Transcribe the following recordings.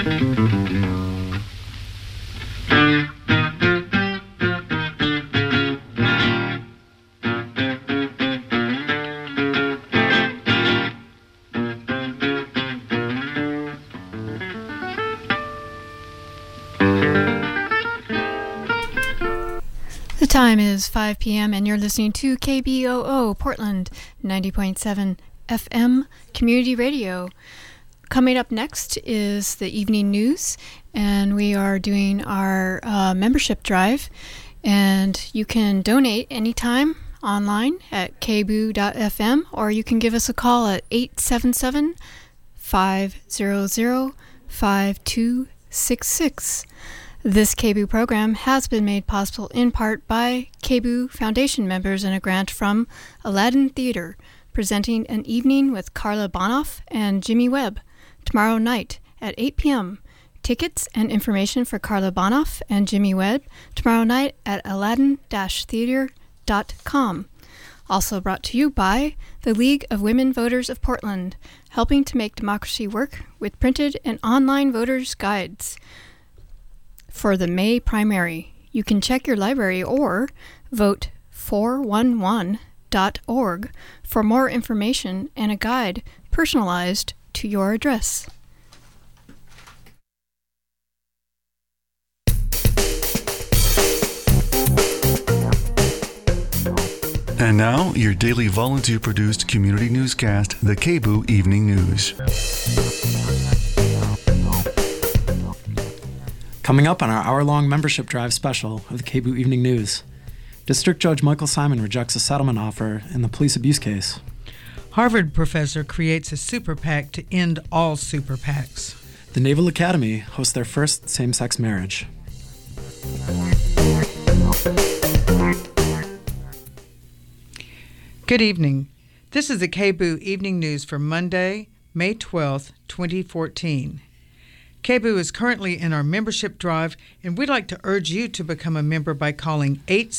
The time is 5 p.m. and you're listening to KBOO Portland 90.7 FM Community Radio. Coming up next is the evening news, and we are doing our membership drive, and you can donate anytime online at kboo.fm, or you can give us a call at 877-500-5266. This KBOO program has been made possible in part by KBOO Foundation members and a grant from Aladdin Theater, presenting an evening with Carla Bonoff and Jimmy Webb tomorrow night at 8 p.m. Tickets and information for Carla Bonoff and Jimmy Webb tomorrow night at aladdin-theater.com. Also brought to you by the League of Women Voters of Portland, helping to make democracy work with printed and online voters' guides. For the May primary, you can check your library or vote 411.org for more information and a guide personalized to your address. And now, your daily volunteer-produced community newscast, the KBOO Evening News. Coming up on our hour-long membership drive special of the KBOO Evening News, District Judge Michael Simon rejects a settlement offer in the police abuse case. Harvard professor creates a super PAC to end all super PACs. The Naval Academy hosts their first same-sex marriage. Good evening. This is the KBOO Evening News for Monday, May 12th, 2014. KBOO is currently in our membership drive, and we'd like to urge you to become a member by calling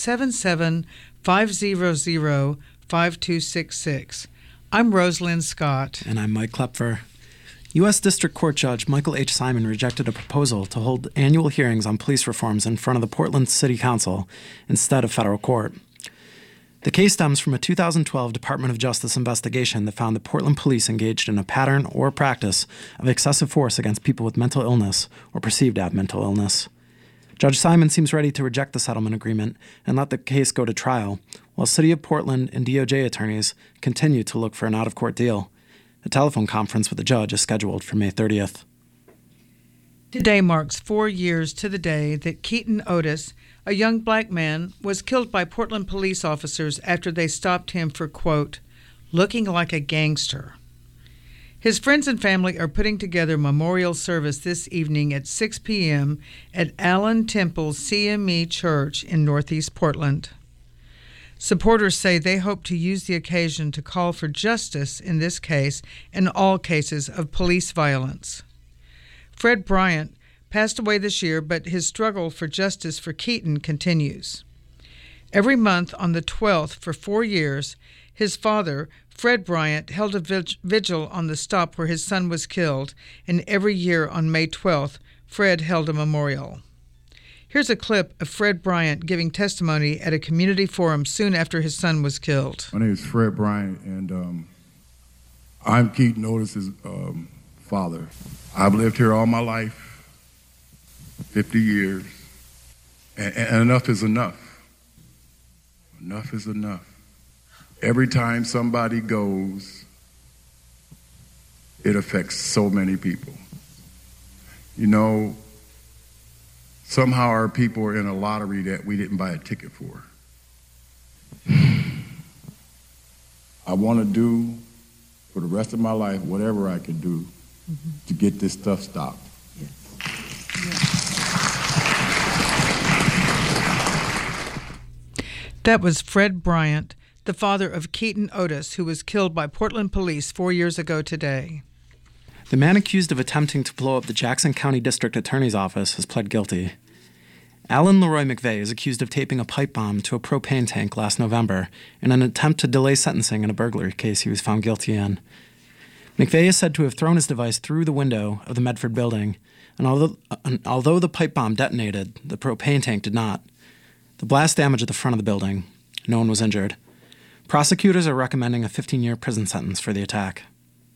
877-500-5266. I'm Rosalind Scott. And I'm Mike Klepfer. U.S. District Court Judge Michael H. Simon rejected a proposal to hold annual hearings on police reforms in front of the Portland City Council instead of federal court. The case stems from a 2012 Department of Justice investigation that found that Portland police engaged in a pattern or practice of excessive force against people with mental illness or perceived to have mental illness. Judge Simon seems ready to reject the settlement agreement and let the case go to trial, while City of Portland and DOJ attorneys continue to look for an out-of-court deal. A telephone conference with the judge is scheduled for May 30th. Today marks 4 years to the day that Keaton Otis, a young black man, was killed by Portland police officers after they stopped him for, quote, looking like a gangster. His friends and family are putting together a memorial service this evening at 6 p.m. at Allen Temple CME Church in Northeast Portland. Supporters say they hope to use the occasion to call for justice in this case and all cases of police violence. Fred Bryant passed away this year, but his struggle for justice for Keaton continues. Every month on the 12th for 4 years, his father, Fred Bryant, held a vigil on the stop where his son was killed, and every year on May 12th, Fred held a memorial. Here's a clip of Fred Bryant giving testimony at a community forum soon after his son was killed. My name is Fred Bryant, and I'm Keaton Otis's father. I've lived here all my life. 50 years, and enough is enough. Enough is enough. Every time somebody goes, it affects so many people. You know, somehow our people are in a lottery that we didn't buy a ticket for. I want to do for the rest of my life whatever I can do to get this stuff stopped. Yes. That was Fred Bryant, the father of Keaton Otis, who was killed by Portland police 4 years ago today. The man accused of attempting to blow up the Jackson County District Attorney's Office has pled guilty. Alan Leroy McVeigh is accused of taping a pipe bomb to a propane tank last November in an attempt to delay sentencing in a burglary case he was found guilty in. McVeigh is said to have thrown his device through the window of the Medford building, and although the pipe bomb detonated, the propane tank did not. The blast damaged the front of the building. No one was injured. Prosecutors are recommending a 15-year prison sentence for the attack.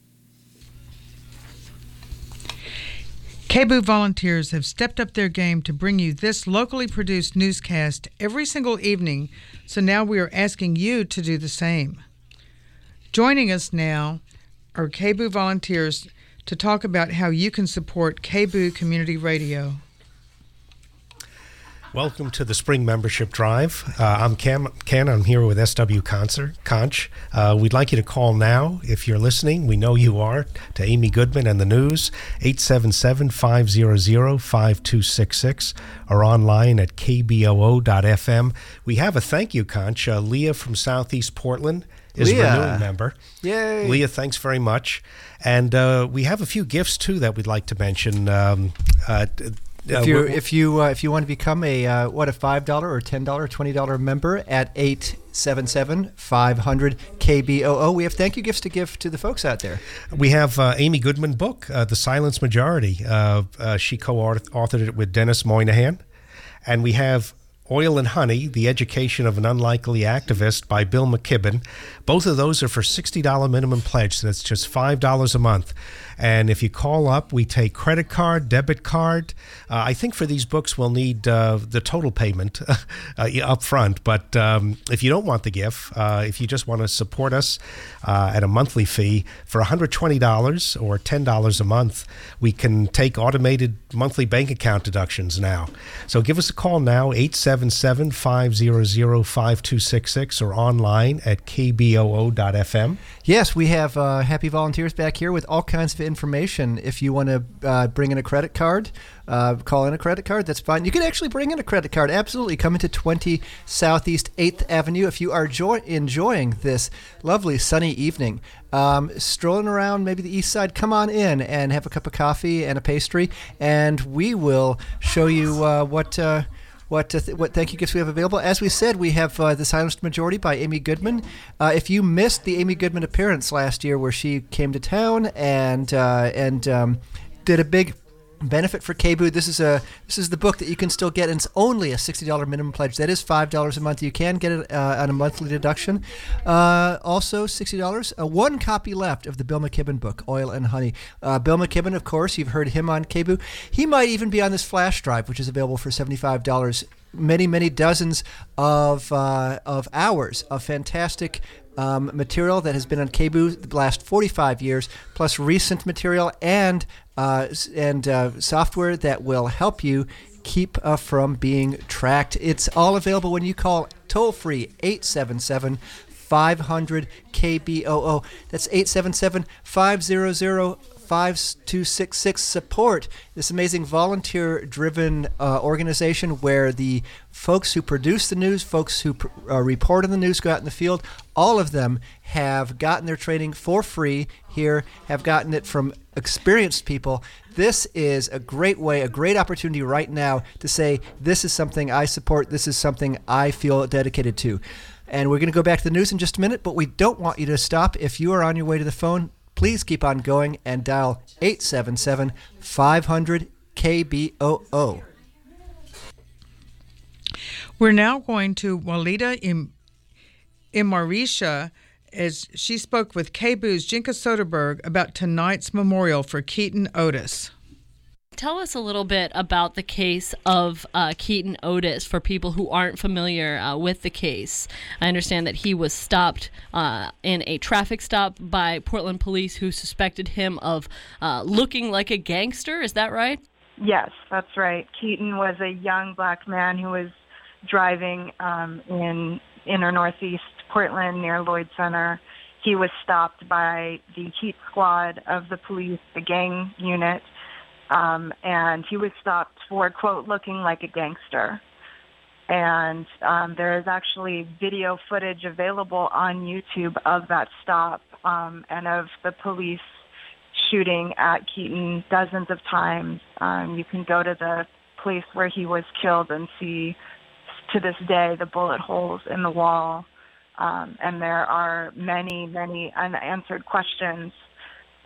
KBOO volunteers have stepped up their game to bring you this locally produced newscast every single evening, so now we are asking you to do the same. Joining us now are KBOO volunteers to talk about how you can support KBOO Community Radio. Welcome to the Spring Membership Drive. I'm Ken. I'm here with SW Conch. We'd like you to call now if you're listening. We know you are, to Amy Goodman and the news, 877-500-5266, or online at kboo.fm. We have a thank you, Conch. Leah from Southeast Portland is a renewing member. Yay. Leah, thanks very much. And we have a few gifts, too, that we'd like to mention. If you want to become a $5 or $10 or $20 member at 877-500-KBOO, we have thank you gifts to give to the folks out there. We have Amy Goodman book, The Silence Majority. She co-authored it with Dennis Moynihan. And we have Oil and Honey, The Education of an Unlikely Activist by Bill McKibben. Both of those are for $60 minimum pledge, so that's just $5 a month. And if you call up, we take credit card, debit card. I think for these books, we'll need the total payment up front. But if you don't want the gift, if you just want to support us at a monthly fee for $120 or $10 a month, we can take automated monthly bank account deductions now. So give us a call now, 877-500-5266, or online at kboo.fm. Yes, we have happy volunteers back here with all kinds of information. If you want to bring in a credit card, call in a credit card, that's fine. You can actually bring in a credit card. Absolutely. Come into 20 Southeast 8th Avenue. If you are enjoying this lovely sunny evening, strolling around maybe the east side, come on in and have a cup of coffee and a pastry, and we will show you what thank you gifts we have available. As we said, we have The Silenced Majority by Amy Goodman. If you missed the Amy Goodman appearance last year where she came to town and did a big benefit for KBOO, this is the book that you can still get, and it's only a $60 minimum pledge. That is $5 a month. You can get it on a monthly deduction. Also $60. One copy left of the Bill McKibben book, Oil and Honey. Bill McKibben, of course, you've heard him on KBOO. He might even be on this flash drive, which is available for $75. Many dozens of hours of fantastic material that has been on KBOO the last 45 years, plus recent material and software that will help you keep from being tracked. It's all available when you call toll-free 877-500-KBOO. That's 877-500-5266. Support this amazing volunteer-driven organization where the folks who produce the news, folks who report on the news, go out in the field, all of them have gotten their training for free here, have gotten it from experienced people. This is a great way, a great opportunity right now to say, this is something I support, this is something I feel dedicated to. And we're going to go back to the news in just a minute, but we don't want you to stop. If you are on your way to the phone, please keep on going and dial 877-500-KBOO. We're now going to Walida Imarisha as she spoke with KBOO's Jinka Soderberg about tonight's memorial for Keaton Otis. Tell us a little bit about the case of Keaton Otis for people who aren't familiar with the case. I understand that he was stopped in a traffic stop by Portland police who suspected him of looking like a gangster. Is that right? Yes, that's right. Keaton was a young black man who was driving in inner northeast Portland near Lloyd Center. He was stopped by the Heat Squad of the police, the gang unit, and he was stopped for, quote, looking like a gangster. And there is actually video footage available on YouTube of that stop and of the police shooting at Keaton dozens of times. You can go to the place where he was killed and see, to this day, the bullet holes in the wall. And there are many unanswered questions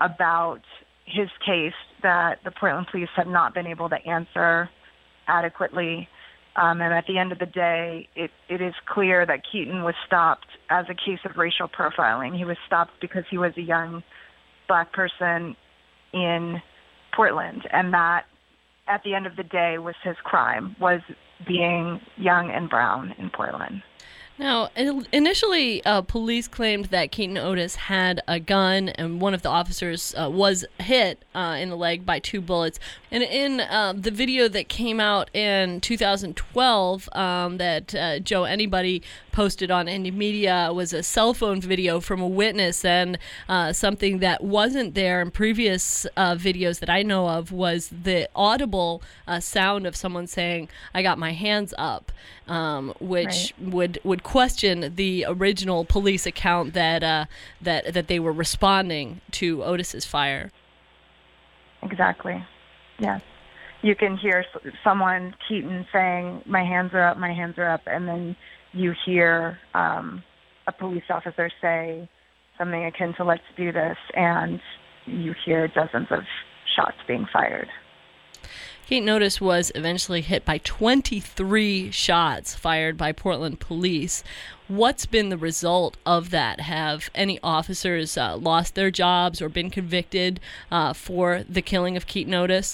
about his case that the Portland police have not been able to answer adequately. And at the end of the day, it is clear that Keaton was stopped as a case of racial profiling. He was stopped because he was a young black person in Portland, and that, at the end of the day, was his crime, was being young and brown in Portland. Now, initially, police claimed that Keaton Otis had a gun, and one of the officers was hit in the leg by 2 bullets. And in the video that came out in 2012 that Joe Anybody posted on Indie Media was a cell phone video from a witness, and something that wasn't there in previous videos that I know of was the audible sound of someone saying, "I got my hands up," which would question the original police account that they were responding to Otis's fire. Exactly. Yes. You can hear someone, Keaton, saying, "My hands are up," and then you hear a police officer say something akin to, "Let's do this," and you hear dozens of shots being fired. Keaton Otis was eventually hit by 23 shots fired by Portland police. What's been the result of that? Have any officers lost their jobs or been convicted for the killing of Keaton Otis?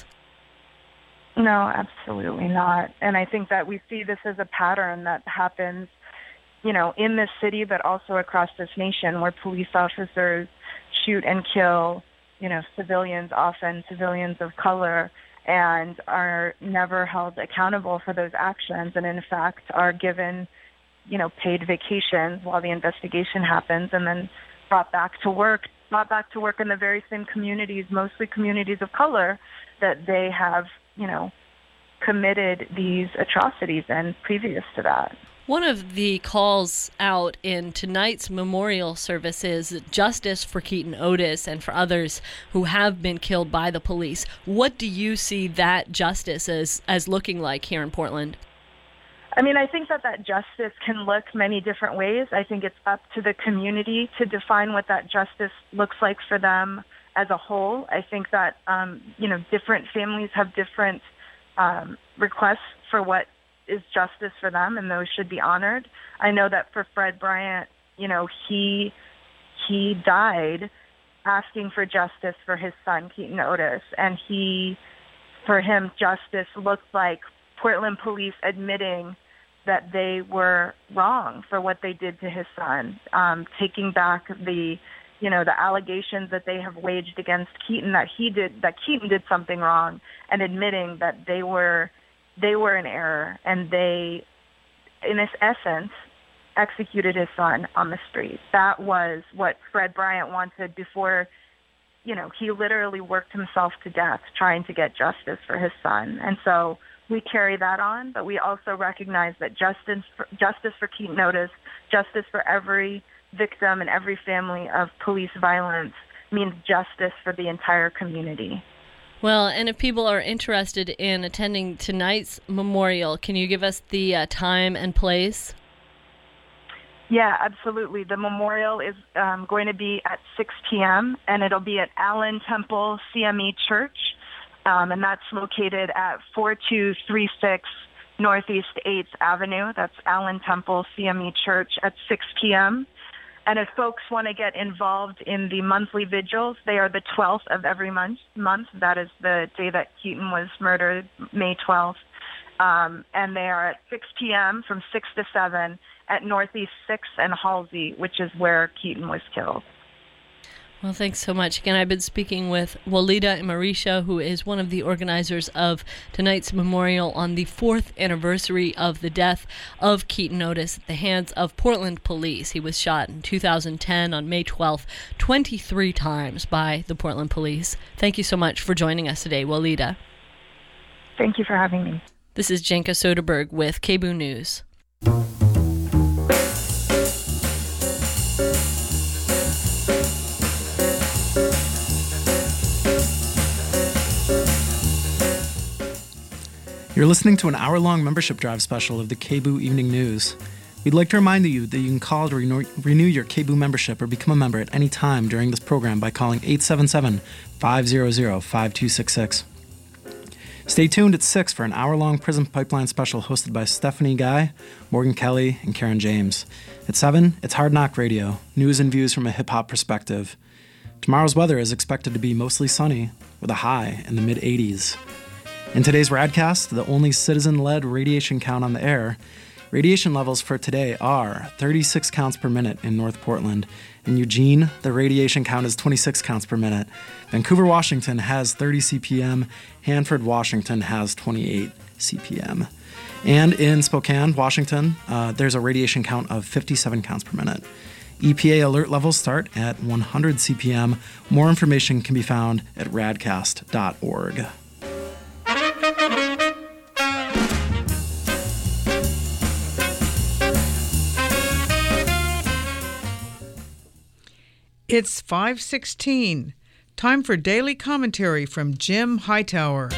No, absolutely not. And I think that we see this as a pattern that happens, in this city, but also across this nation, where police officers shoot and kill, civilians, often civilians of color, and are never held accountable for those actions, and in fact are given, paid vacations while the investigation happens, and then brought back to work in the very same communities, mostly communities of color, that they have, committed these atrocities in previous to that. One of the calls out in tonight's memorial service is justice for Keaton Otis and for others who have been killed by the police. What do you see that justice as looking like here in Portland? I mean, I think that justice can look many different ways. I think it's up to the community to define what that justice looks like for them as a whole. I think that, different families have different requests for what is justice for them, and those should be honored. I know that for Fred Bryant, he died asking for justice for his son, Keaton Otis, and for him, justice looked like Portland police admitting that they were wrong for what they did to his son, taking back the allegations that they have waged against Keaton, that Keaton did something wrong, and admitting that they were in error, and they, in this essence, executed his son on the street. That was what Fred Bryant wanted before, he literally worked himself to death trying to get justice for his son. And so we carry that on, but we also recognize that justice for Keaton Otis, justice for every victim and every family of police violence means justice for the entire community. Well, and if people are interested in attending tonight's memorial, can you give us the time and place? Yeah, absolutely. The memorial is going to be at 6 p.m., and it'll be at Allen Temple CME Church, and that's located at 4236 Northeast 8th Avenue. That's Allen Temple CME Church at 6 p.m., and if folks want to get involved in the monthly vigils, they are the 12th of every month. That is the day that Keaton was murdered, May 12th. And they are at 6 p.m. from 6 to 7 at Northeast 6th and Halsey, which is where Keaton was killed. Well, thanks so much. Again, I've been speaking with Walida Imarisha, who is one of the organizers of tonight's memorial on the 4th anniversary of the death of Keaton Otis at the hands of Portland police. He was shot in 2010 on May 12th, 23 times by the Portland police. Thank you so much for joining us today, Walida. Thank you for having me. This is Jenka Soderberg with KBOO News. You're listening to an hour-long membership drive special of the KBOO Evening News. We'd like to remind you that you can call to renew your KBOO membership or become a member at any time during this program by calling 877-500-5266. Stay tuned at 6 for an hour-long Prison Pipeline special hosted by Stephanie Guy, Morgan Kelly, and Karen James. At 7, it's Hard Knock Radio, news and views from a hip-hop perspective. Tomorrow's weather is expected to be mostly sunny, with a high in the mid-80s. In today's Radcast, the only citizen-led radiation count on the air, radiation levels for today are 36 counts per minute in North Portland. In Eugene, the radiation count is 26 counts per minute. Vancouver, Washington has 30 CPM. Hanford, Washington has 28 CPM. And in Spokane, Washington, there's a radiation count of 57 counts per minute. EPA alert levels start at 100 CPM. More information can be found at radcast.org. It's 5:16. Time for daily commentary from Jim Hightower.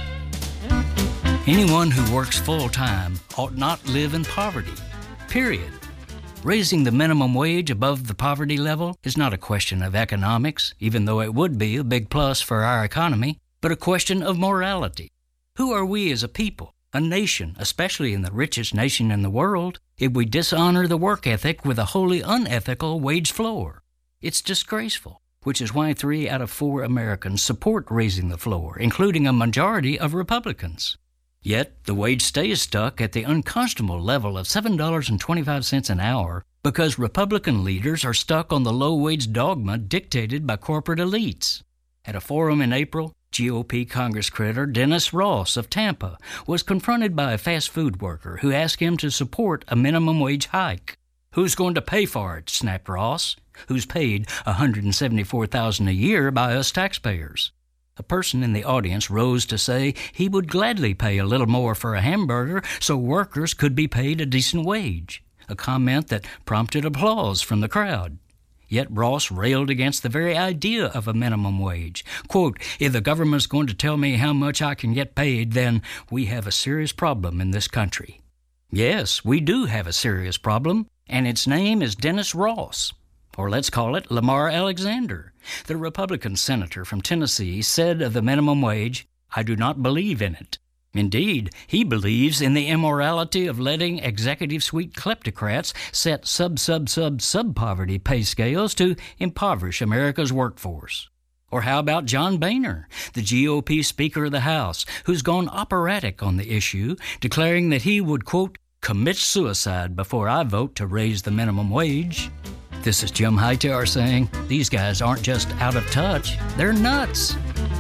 Anyone who works full-time ought not live in poverty, period. Raising the minimum wage above the poverty level is not a question of economics, even though it would be a big plus for our economy, but a question of morality. Who are we as a people, a nation, especially in the richest nation in the world, if we dishonor the work ethic with a wholly unethical wage floor? It's disgraceful, which is why 3 out of 4 Americans support raising the floor, including a majority of Republicans. Yet, the wage stays stuck at the unconscionable level of $7.25 an hour because Republican leaders are stuck on the low-wage dogma dictated by corporate elites. At a forum in April, GOP Congress creditor Dennis Ross of Tampa was confronted by a fast food worker who asked him to support a minimum wage hike. "Who's going to pay for it?" snapped Ross, who's paid $174,000 a year by us taxpayers. A person in the audience rose to say he would gladly pay a little more for a hamburger so workers could be paid a decent wage, a comment that prompted applause from the crowd. Yet Ross railed against the very idea of a minimum wage. Quote, "If the government's going to tell me how much I can get paid, then we have a serious problem in this country." Yes, we do have a serious problem, and its name is Dennis Ross. Or let's call it Lamar Alexander. The Republican senator from Tennessee said of the minimum wage, "I do not believe in it." Indeed, he believes in the immorality of letting executive suite kleptocrats set sub-poverty pay scales to impoverish America's workforce. Or how about John Boehner, the GOP Speaker of the House, who's gone operatic on the issue, declaring that he would, quote, "commit suicide before I vote to raise the minimum wage"? This is Jim Hightower saying these guys aren't just out of touch, they're nuts.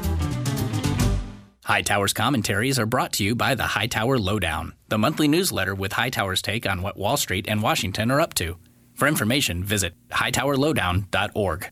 Hightower's commentaries are brought to you by the Hightower Lowdown, the monthly newsletter with Hightower's take on what Wall Street and Washington are up to. For information, visit hightowerlowdown.org.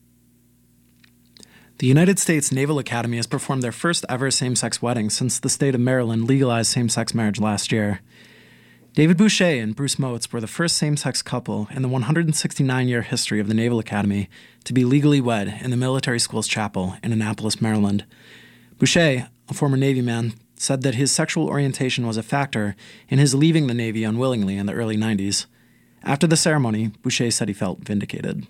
The United States Naval Academy has performed their first ever same-sex wedding since the state of Maryland legalized same-sex marriage last year. David Boucher and Bruce Moats were the first same-sex couple in the 169-year history of the Naval Academy to be legally wed in the military school's chapel in Annapolis, Maryland. Boucher, a former Navy man, said that his sexual orientation was a factor in his leaving the Navy unwillingly in the early 90s. After the ceremony, Boucher said he felt vindicated.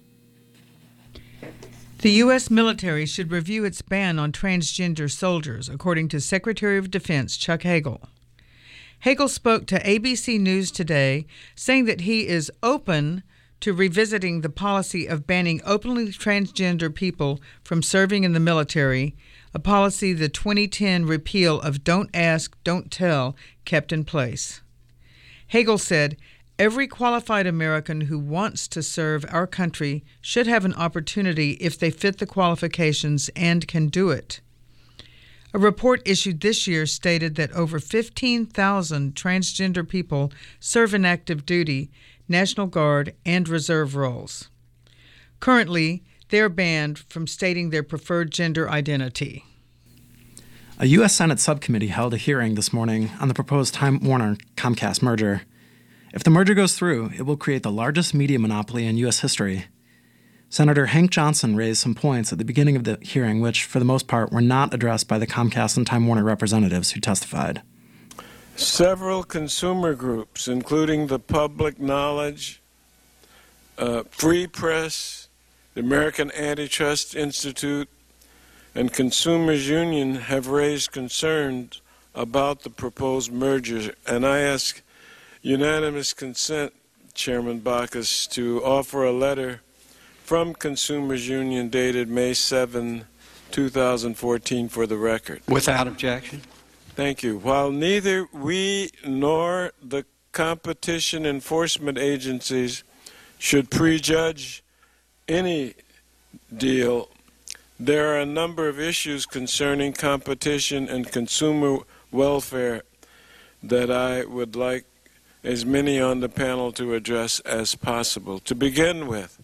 The U.S. military should review its ban on transgender soldiers, according to Secretary of Defense Chuck Hagel. Hagel spoke to ABC News today, saying that he is open to revisiting the policy of banning openly transgender people from serving in the military, a policy the 2010 repeal of Don't Ask, Don't Tell kept in place. Hagel said, "Every qualified American who wants to serve our country should have an opportunity if they fit the qualifications and can do it." A report issued this year stated that over 15,000 transgender people serve in active duty, National Guard, and reserve roles. Currently, they're banned from stating their preferred gender identity. A U.S. Senate subcommittee held a hearing this morning on the proposed Time Warner-Comcast merger. If the merger goes through, it will create the largest media monopoly in U.S. history. Senator Hank Johnson raised some points at the beginning of the hearing which, for the most part, were not addressed by the Comcast and Time Warner representatives who testified. Several consumer groups, including the Public Knowledge, Free Press, the American Antitrust Institute, and Consumers Union, have raised concerns about the proposed merger, and I ask unanimous consent, Chairman Baucus, to offer a letter from Consumers Union dated May 7, 2014 for the record. Without objection. Thank you. While neither we nor the competition enforcement agencies should prejudge any deal, there are a number of issues concerning competition and consumer welfare that I would like as many on the panel to address as possible. To begin with,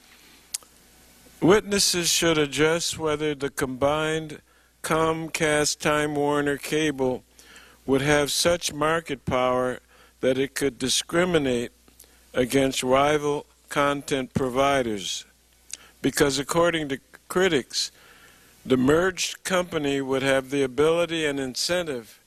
witnesses should address whether the combined Comcast Time Warner cable would have such market power that it could discriminate against rival content providers. Because according to critics, the merged company would have the ability and incentive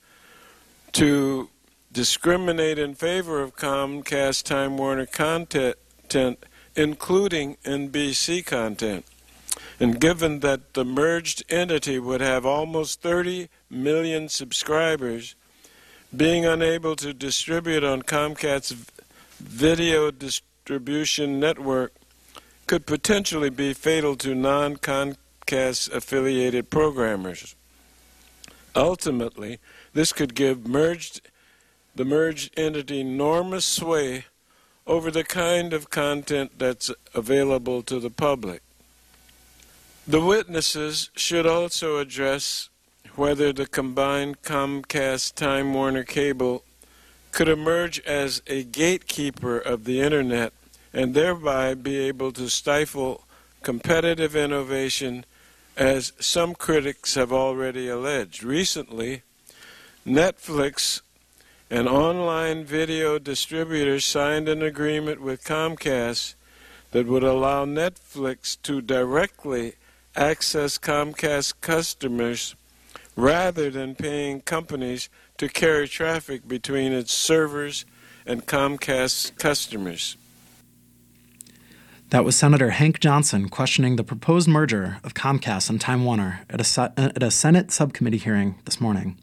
to discriminate in favor of Comcast Time Warner content, including NBC content. And given that the merged entity would have almost 30 million subscribers, being unable to distribute on Comcast's video distribution network could potentially be fatal to non-Comcast affiliated programmers. Ultimately, this could give the merged entity enormous sway over the kind of content that's available to the public. The witnesses should also address whether the combined Comcast Time Warner cable could emerge as a gatekeeper of the Internet and thereby be able to stifle competitive innovation, as some critics have already alleged. Recently, Netflix, an online video distributor, signed an agreement with Comcast that would allow Netflix to directly access Comcast customers rather than paying companies to carry traffic between its servers and Comcast customers. That was Senator Hank Johnson questioning the proposed merger of Comcast and Time Warner at a Senate subcommittee hearing this morning.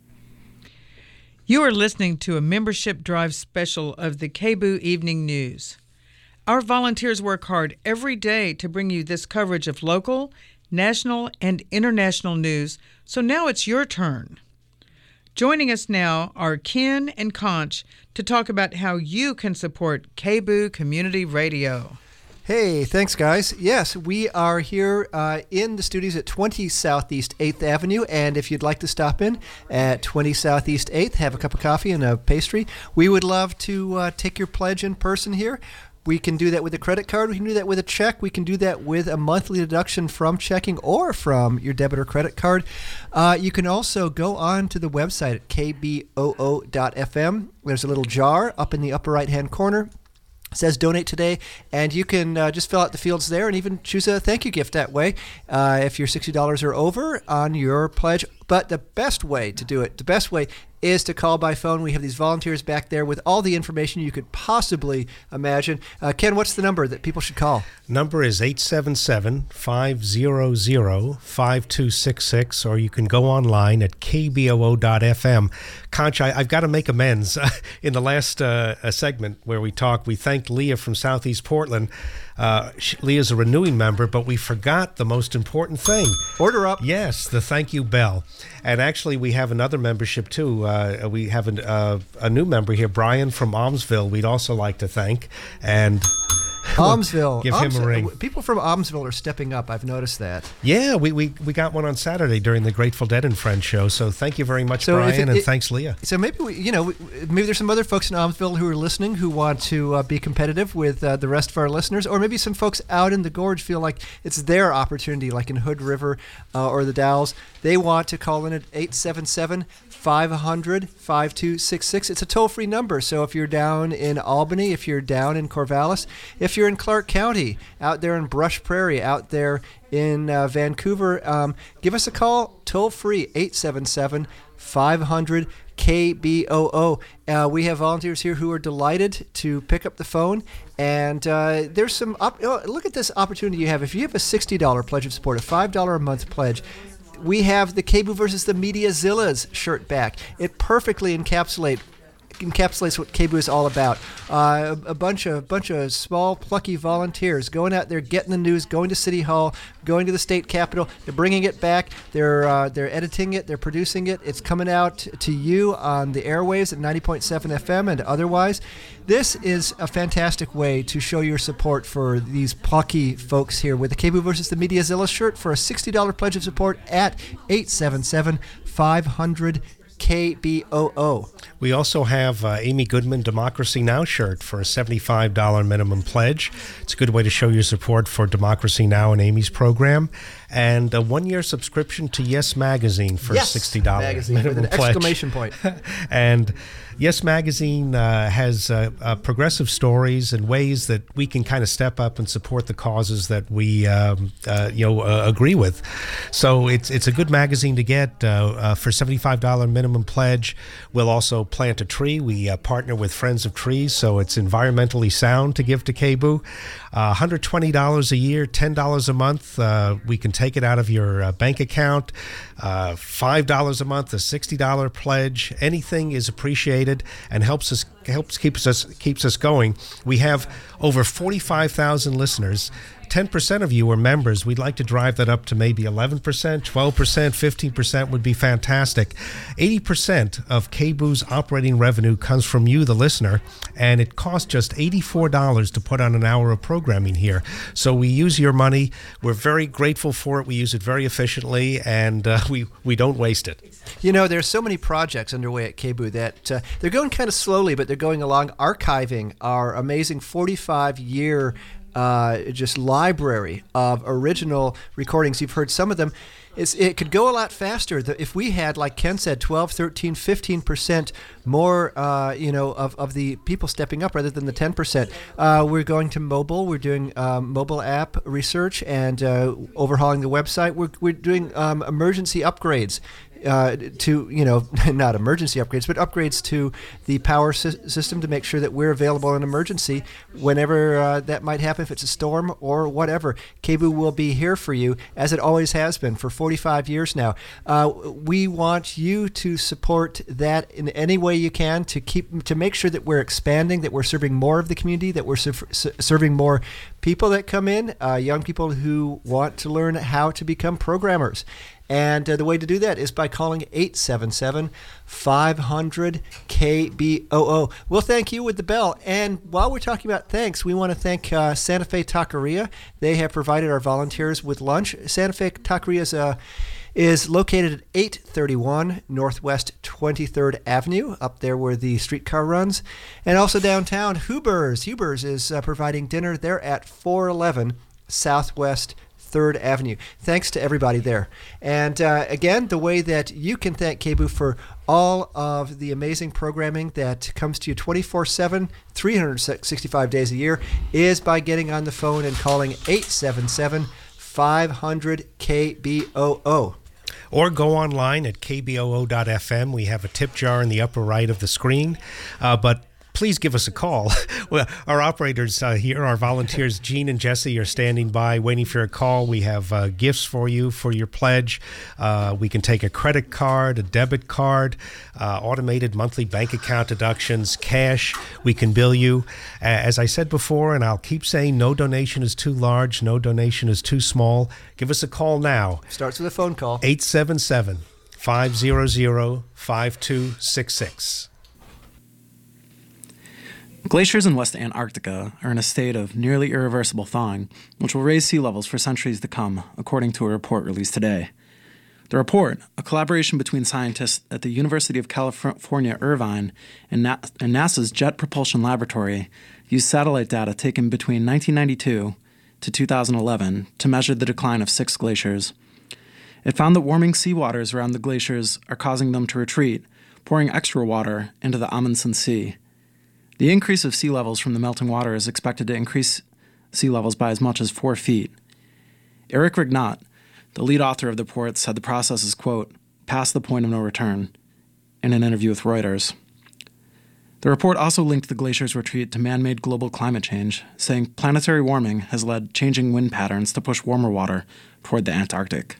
You are listening to a membership drive special of the KBOO Evening News. Our volunteers work hard every day to bring you this coverage of local, national, and international news, so now it's your turn. Joining us now are Ken and Conch to talk about how you can support KBOO Community Radio. Hey, thanks, guys. Yes, we are here in the studios at 20 Southeast 8th Avenue, and if you'd like to stop in at 20 Southeast 8th, have a cup of coffee and a pastry, we would love to take your pledge in person here. We can do that with a credit card. We can do that with a check. We can do that with a monthly deduction from checking or from your debit or credit card. You can also go on to the website at kboo.fm. There's a little jar up in the upper right-hand corner. It says donate today, and you can just fill out the fields there and even choose a thank you gift that way if you're $60 or over on your pledge. But the best way to do it, is to call by phone. We have these volunteers back there with all the information you could possibly imagine. Ken, what's the number that people should call? Number is 877-500-5266, or you can go online at kboo.fm. Conch, I've got to make amends. In the last segment where we talked, we thanked Leah from Southeast Portland. Leah's a renewing member, but we forgot the most important thing. Order up. Yes, the thank you bell. And actually, we have another membership, too. We have a new member here, Brian from Almsville, we'd also like to thank. And Almsville. Give him a ring. People from Almsville are stepping up. I've noticed that. Yeah, we got one on Saturday during the Grateful Dead and Friends show. So thank you very much, Brian, and thanks, Leah. So maybe maybe there's some other folks in Almsville who are listening who want to be competitive with the rest of our listeners, or maybe some folks out in the Gorge feel like it's their opportunity, like in Hood River or the Dalles. They want to call in at 877-500-5266. It's a toll-free number. So if you're down in Albany, if you're down in Corvallis, if you're in Clark County, out there in Brush Prairie, out there in Vancouver, give us a call, toll free, 877-500 KBOO. We have volunteers here who are delighted to pick up the phone, and there's some look at this opportunity you have. If you have a $60 pledge of support, a $5 a month pledge, we have the KBOO versus the Mediazillas shirt back. It perfectly encapsulates what KBOO is all about. A bunch of small, plucky volunteers going out there, getting the news, going to City Hall, going to the state capitol. They're bringing it back. They're editing it. They're producing it. It's coming out to you on the airwaves at 90.7 FM and otherwise. This is a fantastic way to show your support for these plucky folks here with the KBOO versus the Mediazilla shirt for a $60 pledge of support at 877-500 KBOO. We also have Amy Goodman Democracy Now! Shirt for a $75 minimum pledge. It's a good way to show your support for Democracy Now! And Amy's program. And a one-year subscription to Yes Magazine for $60 Magazine minimum with an pledge. exclamation point. And Yes Magazine has progressive stories and ways that we can kind of step up and support the causes that we agree with. So it's a good magazine to get for $75 minimum pledge. We'll also plant a tree. We partner with Friends of Trees, so it's environmentally sound to give to KBOO. $120 a year, $10 a month. We can take it out of your bank account. $5 a month, a $60 pledge. Anything is appreciated and helps keeps us going. We have over 45,000 listeners. 10% of you are members. We'd like to drive that up to maybe 11%, 12%, 15% would be fantastic. 80% of KBOO's operating revenue comes from you, the listener, and it costs just $84 to put on an hour of programming here. So we use your money. We're very grateful for it. We use it very efficiently, and we don't waste it. You know, there's so many projects underway at KBOO that they're going kind of slowly, but they're going along. Archiving our amazing 45-year just library of original recordings. You've heard some of them. It could go a lot faster if we had, like Ken said, 12, 13, 15% more, of the people stepping up rather than the 10%. We're going to mobile. We're doing mobile app research and overhauling the website. We're doing emergency upgrades. To not emergency upgrades, but upgrades to the power system to make sure that we're available in emergency whenever that might happen, if it's a storm or whatever. KBOO will be here for you, as it always has been for 45 years now. We want you to support that in any way you can to make sure that we're expanding, that we're serving more of the community, that we're serving more people that come in, young people who want to learn how to become programmers. And the way to do that is by calling 877-500-KBOO. We'll thank you with the bell. And while we're talking about thanks, we want to thank Santa Fe Taqueria. They have provided our volunteers with lunch. Santa Fe Taqueria is located at 831 Northwest 23rd Avenue, up there where the streetcar runs. And also downtown, Huber's. Huber's is providing dinner. They're at 411 Southwest 3rd Avenue. Thanks to everybody there. And again, the way that you can thank KBOO for all of the amazing programming that comes to you 24/7, 365 days a year is by getting on the phone and calling 877-500-KBOO. Or go online at kboo.fm. We have a tip jar in the upper right of the screen. But please give us a call. Well, our operators here, our volunteers, Gene and Jesse, are standing by waiting for your call. We have gifts for you for your pledge. We can take a credit card, a debit card, automated monthly bank account deductions, cash. We can bill you. As I said before, and I'll keep saying, no donation is too large, no donation is too small. Give us a call now. Starts with a phone call. 877-500-5266. Glaciers in West Antarctica are in a state of nearly irreversible thawing, which will raise sea levels for centuries to come, according to a report released today. The report, a collaboration between scientists at the University of California, Irvine, and NASA's Jet Propulsion Laboratory, used satellite data taken between 1992 to 2011 to measure the decline of 6 glaciers. It found that warming seawaters around the glaciers are causing them to retreat, pouring extra water into the Amundsen Sea. The increase of sea levels from the melting water is expected to increase sea levels by as much as 4 feet. Eric Rignot, the lead author of the report, said the process is, quote, past the point of no return, in an interview with Reuters. The report also linked the glacier's retreat to man-made global climate change, saying planetary warming has led changing wind patterns to push warmer water toward the Antarctic.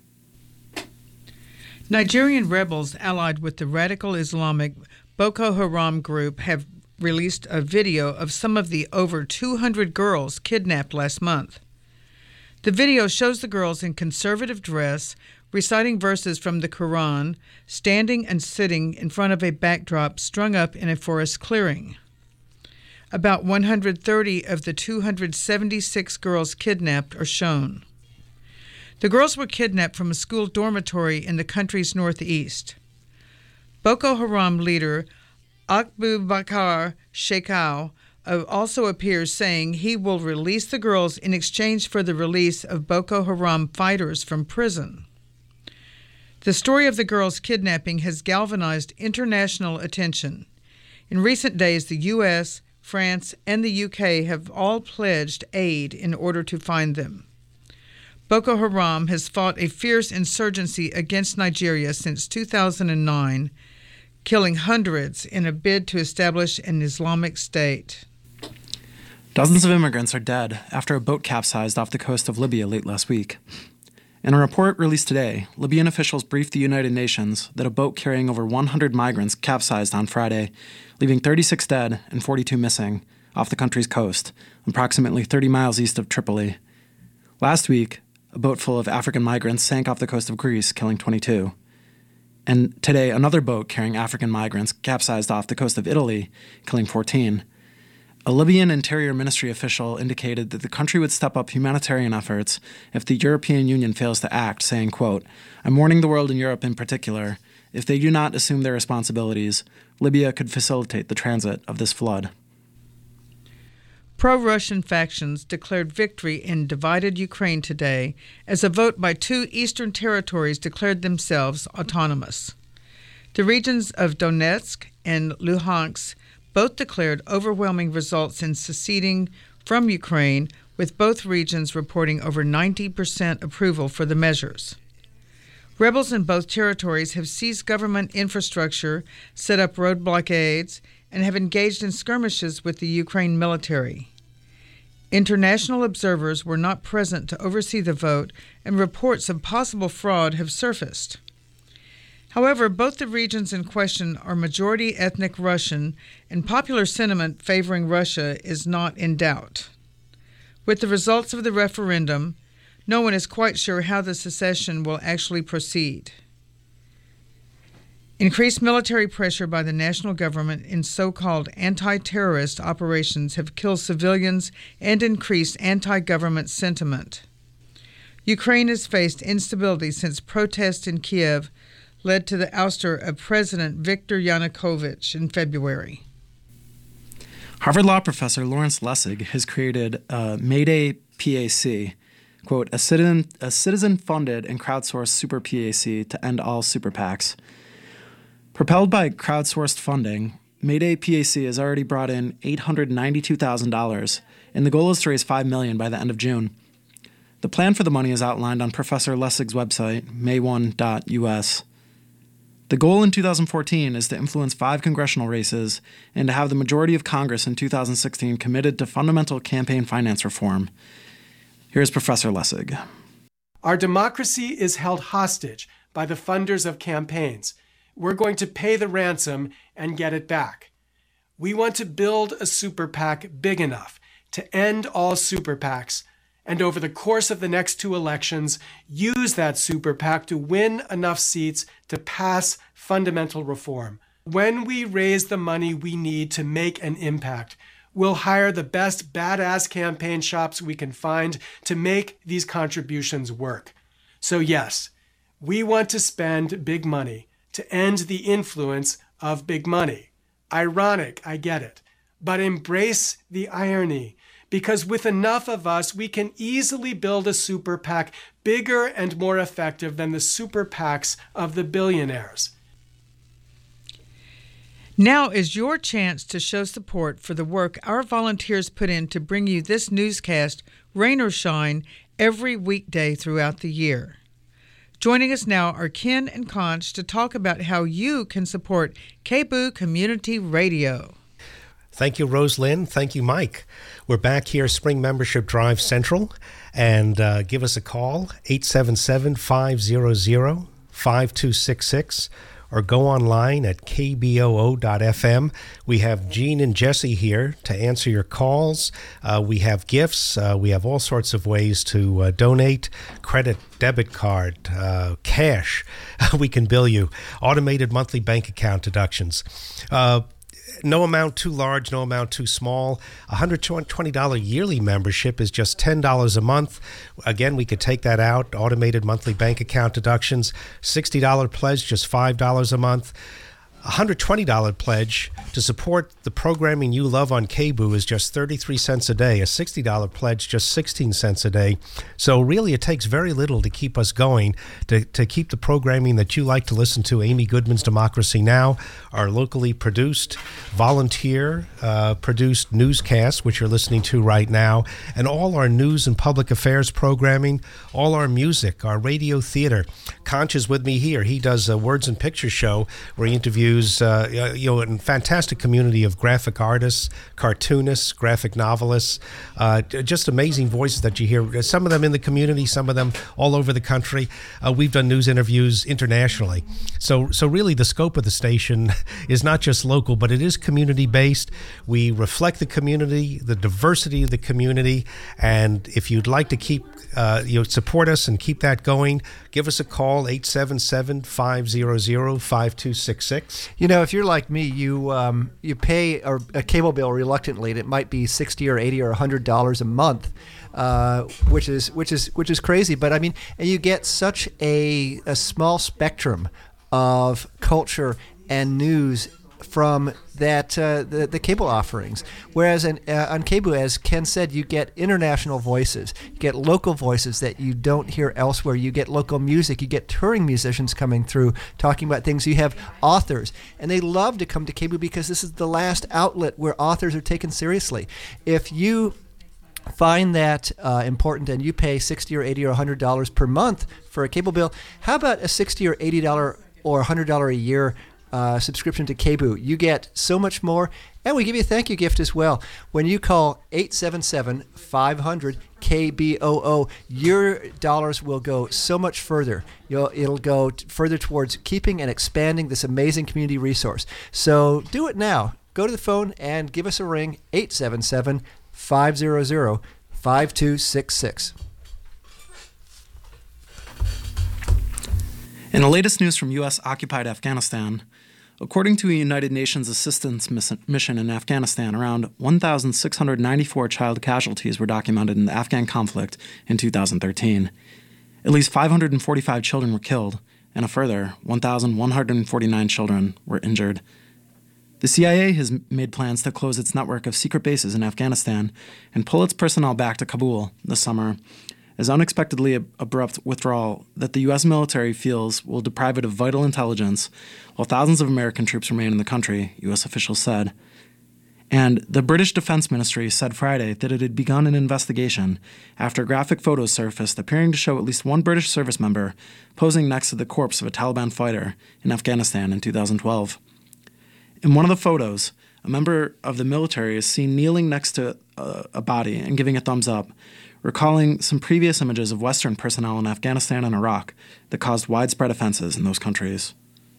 Nigerian rebels allied with the radical Islamic Boko Haram group have released a video of some of the over 200 girls kidnapped last month. The video shows the girls in conservative dress, reciting verses from the Quran, standing and sitting in front of a backdrop strung up in a forest clearing. About 130 of the 276 girls kidnapped are shown. The girls were kidnapped from a school dormitory in the country's northeast. Boko Haram leader Abubakar Shekau also appears, saying he will release the girls in exchange for the release of Boko Haram fighters from prison. The story of the girls' kidnapping has galvanized international attention. In recent days, the U.S., France, and the UK have all pledged aid in order to find them. Boko Haram has fought a fierce insurgency against Nigeria since 2009, killing hundreds in a bid to establish an Islamic State. Dozens of immigrants are dead after a boat capsized off the coast of Libya late last week. In a report released today, Libyan officials briefed the United Nations that a boat carrying over 100 migrants capsized on Friday, leaving 36 dead and 42 missing off the country's coast, approximately 30 miles east of Tripoli. Last week, a boat full of African migrants sank off the coast of Greece, killing 22. And today, another boat carrying African migrants capsized off the coast of Italy, killing 14. A Libyan Interior Ministry official indicated that the country would step up humanitarian efforts if the European Union fails to act, saying, quote, I'm warning the world and Europe in particular, if they do not assume their responsibilities, Libya could facilitate the transit of this flood. Pro-Russian factions declared victory in divided Ukraine today as a vote by 2 eastern territories declared themselves autonomous. The regions of Donetsk and Luhansk both declared overwhelming results in seceding from Ukraine, with both regions reporting over 90% approval for the measures. Rebels in both territories have seized government infrastructure, set up road blockades, and have engaged in skirmishes with the Ukraine military. International observers were not present to oversee the vote, and reports of possible fraud have surfaced. However, both the regions in question are majority ethnic Russian, and popular sentiment favoring Russia is not in doubt. With the results of the referendum, no one is quite sure how the secession will actually proceed. Increased military pressure by the national government in so-called anti-terrorist operations have killed civilians and increased anti-government sentiment. Ukraine has faced instability since protests in Kiev led to the ouster of President Viktor Yanukovych in February. Harvard Law professor Lawrence Lessig has created Mayday PAC, quote, a citizen-funded and crowdsourced super PAC to end all super PACs. Propelled by crowdsourced funding, Mayday PAC has already brought in $892,000, and the goal is to raise $5 million by the end of June. The plan for the money is outlined on Professor Lessig's website, may1.us. The goal in 2014 is to influence 5 congressional races and to have the majority of Congress in 2016 committed to fundamental campaign finance reform. Here's Professor Lessig. Our democracy is held hostage by the funders of campaigns. We're going to pay the ransom and get it back. We want to build a super PAC big enough to end all super PACs, and over the course of the next 2 elections, use that super PAC to win enough seats to pass fundamental reform. When we raise the money we need to make an impact, we'll hire the best badass campaign shops we can find to make these contributions work. So yes, we want to spend big money to end the influence of big money. Ironic, I get it, but embrace the irony. Because with enough of us, we can easily build a super PAC bigger and more effective than the super PACs of the billionaires. Now is your chance to show support for the work our volunteers put in to bring you this newscast, rain or shine, every weekday throughout the year. Joining us now are Ken and Conch to talk about how you can support KBOO Community Radio. Thank you, Rosalind. Thank you, Mike. We're back here, Spring Membership Drive Central, and give us a call, 877-500-5266, or go online at kboo.fm. We have Gene and Jesse here to answer your calls. We have gifts. We have all sorts of ways to donate, credit, debit card, cash. We can bill you. Automated monthly bank account deductions. No amount too large, no amount too small. $120 yearly membership is just $10 a month. Again, we could take that out. Automated monthly bank account deductions. $60 pledge, just $5 a month. $120 pledge to support the programming you love on KBOO is just 33 cents a day. A $60 pledge, just 16 cents a day. So really it takes very little to keep us going, to keep the programming that you like to listen to. Amy Goodman's Democracy Now!, our locally produced, volunteer-produced newscasts, which you're listening to right now, and all our news and public affairs programming, all our music, our radio theater. Conch is with me here. He does a Words and Pictures show where he interviews a fantastic community of graphic artists, cartoonists, graphic novelists, just amazing voices that you hear. Some of them in the community, some of them all over the country. We've done news interviews internationally. So really the scope of the station is not just local, but it is community-based. We reflect the community, the diversity of the community, and if you'd like to keep support us and keep that going, give us a call, 877-500-5266. If you're like me, you pay a cable bill reluctantly, and it might be $60 or $80 or $100 a month, which is crazy. But I mean, and you get such a small spectrum of culture and news from that the cable offerings, whereas on KBOO, as Ken said, you get international voices, you get local voices that you don't hear elsewhere, you get local music, you get touring musicians coming through talking about things, you have authors, and they love to come to KBOO because this is the last outlet where authors are taken seriously. If you find that important and you pay $60 or $80 or $100 per month for a cable bill, how about a $60 or $80 or $100 a year subscription to KBOO? You get so much more, and we give you a thank you gift as well. When you call 877-500-KBOO, your dollars will go so much further. It'll go further towards keeping and expanding this amazing community resource. So do it now. Go to the phone and give us a ring, 877-500-5266. In the latest news from U.S.-occupied Afghanistan, according to a United Nations assistance mission in Afghanistan, around 1,694 child casualties were documented in the Afghan conflict in 2013. At least 545 children were killed, and a further 1,149 children were injured. The CIA has made plans to close its network of secret bases in Afghanistan and pull its personnel back to Kabul this summer, as unexpectedly abrupt withdrawal that the U.S. military feels will deprive it of vital intelligence while thousands of American troops remain in the country, U.S. officials said. And the British Defense Ministry said Friday that it had begun an investigation after graphic photos surfaced appearing to show at least one British service member posing next to the corpse of a Taliban fighter in Afghanistan in 2012. In one of the photos, a member of the military is seen kneeling next to a body and giving a thumbs up, recalling some previous images of Western personnel in Afghanistan and Iraq that caused widespread offenses in those countries.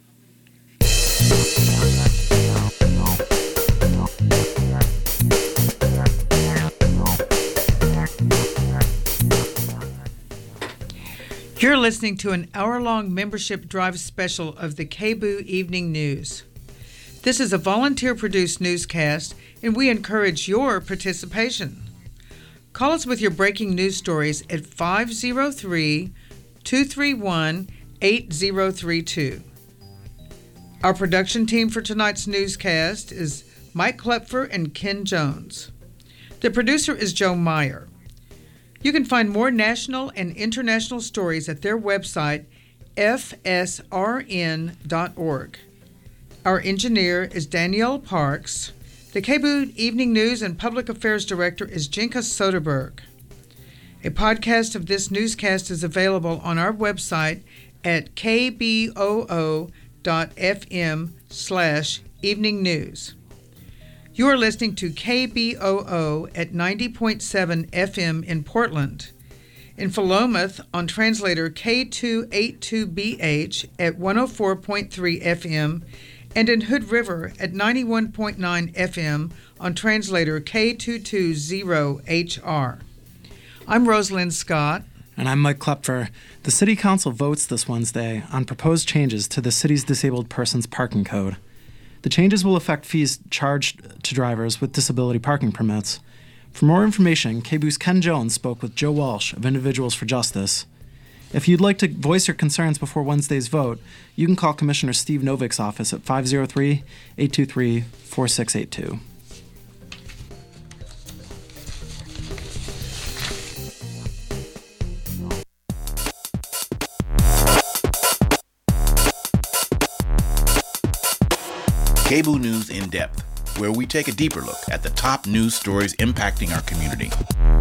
You're listening to an hour-long membership drive special of the KBOO Evening News. This is a volunteer-produced newscast, and we encourage your participation. Call us with your breaking news stories at 503-231-8032. Our production team for tonight's newscast is Mike Klepfer and Ken Jones. The producer is Joe Meyer. You can find more national and international stories at their website, fsrn.org. Our engineer is Danielle Parks. The KBOO Evening News and Public Affairs Director is Jinka Soderberg. A podcast of this newscast is available on our website at kboo.fm/evening news. You are listening to KBOO at 90.7 FM in Portland. In Philomath on translator K282BH at 104.3 FM, and in Hood River at 91.9 FM on translator K220HR. I'm Rosalind Scott. And I'm Mike Klepfer. The City Council votes this Wednesday on proposed changes to the city's disabled persons parking code. The changes will affect fees charged to drivers with disability parking permits. For more information, KBOO's Ken Jones spoke with Joe Walsh of Individuals for Justice. If you'd like to voice your concerns before Wednesday's vote, you can call Commissioner Steve Novik's office at 503-823-4682. KBOO News in Depth, where we take a deeper look at the top news stories impacting our community.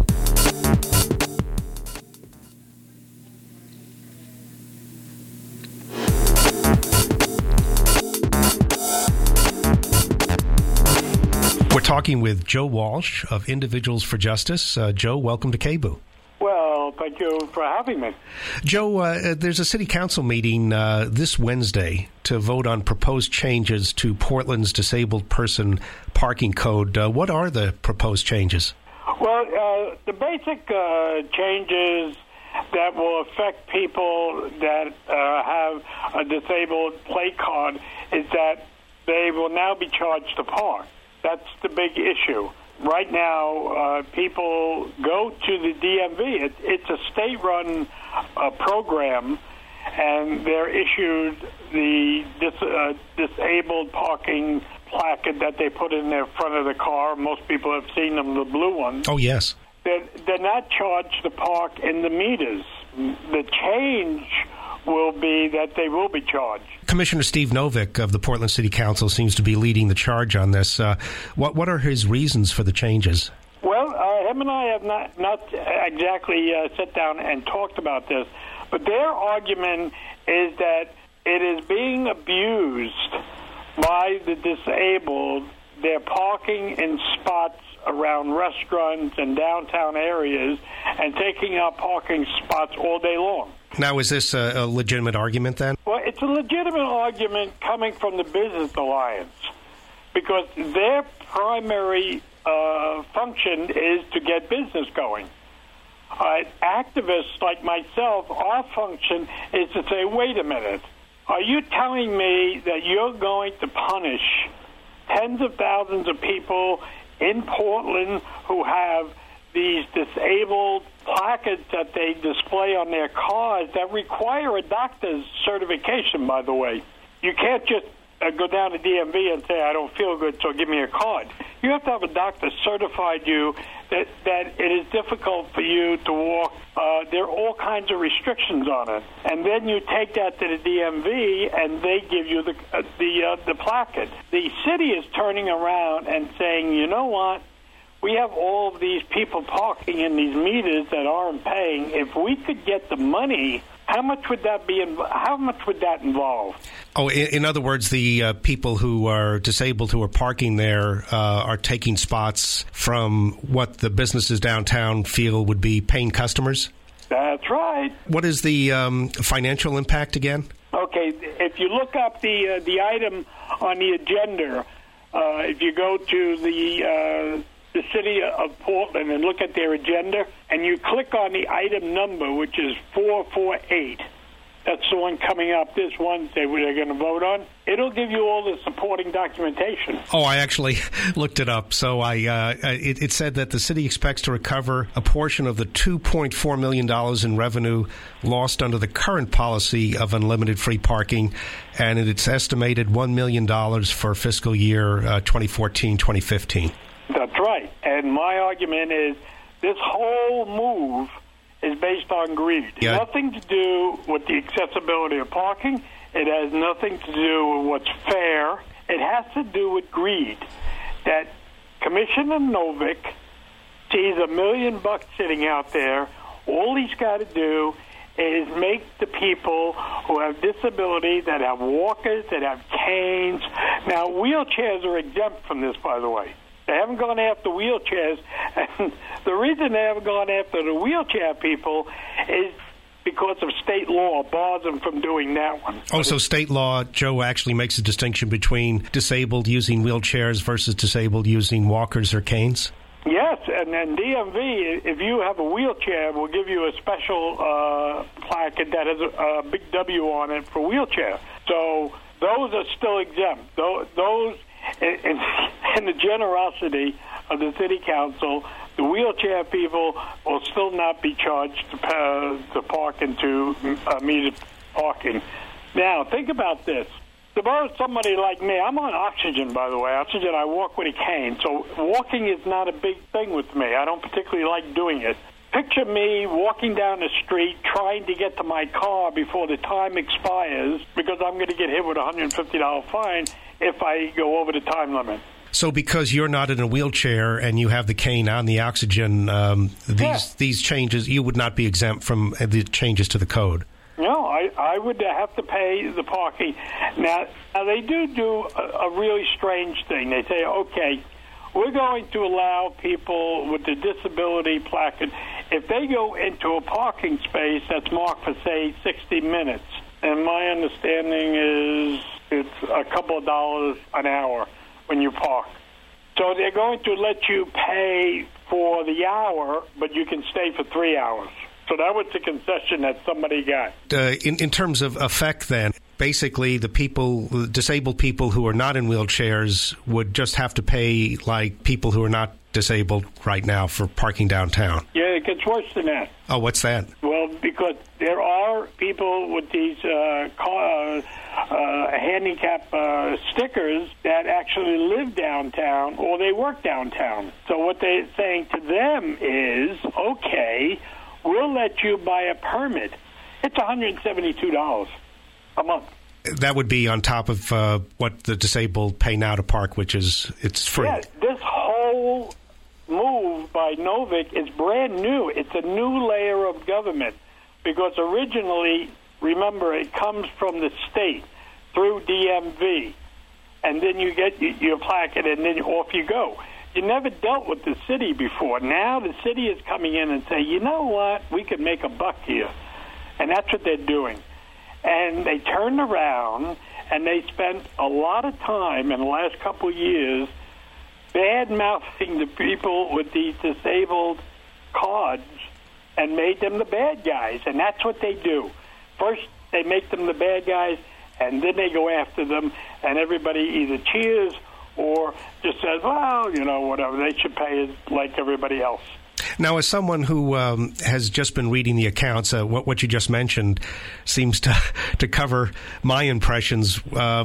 We're talking with Joe Walsh of Individuals for Justice. Joe, welcome to KBOO. Well, thank you for having me. Joe, there's a city council meeting this Wednesday to vote on proposed changes to Portland's disabled person parking code. What are the proposed changes? Well, the basic changes that will affect people that have a disabled plate card is that they will now be charged to park. That's the big issue. Right now, people go to the DMV. It's a state-run program, and they're issued the disabled parking placard that they put in the front of the car. Most people have seen them, the blue ones. Oh, yes. They're not charged to park in the meters. The change will be that they will be charged. Commissioner Steve Novik of the Portland City Council seems to be leading the charge on this. What are his reasons for the changes? Well, him and I have not exactly sat down and talked about this, but their argument is that it is being abused by the disabled. They're parking in spots around restaurants and downtown areas and taking up parking spots all day long. Now, is this a legitimate argument then? Well, it's a legitimate argument coming from the Business Alliance because their primary function is to get business going. Activists like myself, our function is to say, wait a minute, are you telling me that you're going to punish tens of thousands of people in Portland who have these disabled placards that they display on their cars that require a doctor's certification, by the way? You can't just go down to DMV and say, I don't feel good, so give me a card. You have to have a doctor certified you that it is difficult for you to walk. There are all kinds of restrictions on it. And then you take that to the DMV, and they give you the placard. The city is turning around and saying, you know what? We have all of these people parking in these meters that aren't paying. If we could get the money, how much would that be? How much would that involve? Oh, in other words, the people who are disabled who are parking there are taking spots from what the businesses downtown feel would be paying customers? That's right. What is the financial impact again? Okay, if you look up the item on the agenda, if you go to the city of Portland and look at their agenda, and you click on the item number, which is 448. That's the one coming up this Wednesday where they're going to vote on. It'll give you all the supporting documentation. Oh, I actually looked it up. So it said that the city expects to recover a portion of the $2.4 million in revenue lost under the current policy of unlimited free parking, and it's estimated $1 million for fiscal year 2014-2015. That's right. And my argument is this whole move is based on greed. Yeah. Nothing to do with the accessibility of parking. It has nothing to do with what's fair. It has to do with greed. That Commissioner Novick sees $1 million sitting out there. All he's got to do is make the people who have disability, that have walkers, that have canes. Now, wheelchairs are exempt from this, by the way. They haven't gone after wheelchairs. And the reason they haven't gone after the wheelchair people is because of state law bars them from doing that one. Oh, so state law, Joe, actually makes a distinction between disabled using wheelchairs versus disabled using walkers or canes? Yes, and then DMV, if you have a wheelchair, will give you a special placard that has a big W on it for wheelchair. So those are still exempt. Those, in the generosity of the city council, the wheelchair people will still not be charged to park into metered parking. Now, think about this. Suppose somebody like me, I'm on oxygen, by the way. Oxygen, I walk with a cane. So walking is not a big thing with me. I don't particularly like doing it. Picture me walking down the street trying to get to my car before the time expires because I'm going to get hit with a $150 fine if I go over the time limit. So because you're not in a wheelchair and you have the cane on the oxygen, these changes, you would not be exempt from the changes to the code? No, I would have to pay the parking. Now they do a really strange thing. They say, okay, we're going to allow people with the disability placard, if they go into a parking space that's marked for, say, 60 minutes, and my understanding is it's a couple of dollars an hour when you park. So they're going to let you pay for the hour, but you can stay for 3 hours. So that was the concession that somebody got. In terms of effect, then, basically the disabled people who are not in wheelchairs would just have to pay like people who are not disabled right now for parking downtown. Yeah, it gets worse than that. Oh, what's that? Well, because there are people with these handicap stickers that actually live downtown or they work downtown. So what they're saying to them is, okay, we'll let you buy a permit. It's $172 a month. That would be on top of what the disabled pay now to park, which is it's free. Yeah, this whole move by Novick is brand new. It's a new layer of government because originally, remember, it comes from the state through DMV, and then you get your placard, and then off you go. You never dealt with the city before. Now the city is coming in and saying, you know what, we could make a buck here. And that's what they're doing. And they turned around and they spent a lot of time in the last couple of years bad-mouthing the people with these disabled cards and made them the bad guys. And that's what they do. First, they make them the bad guys, and then they go after them, and everybody either cheers or just says, well, you know, whatever, they should pay it like everybody else. Now, as someone who has just been reading the accounts, what you just mentioned seems to cover my impressions.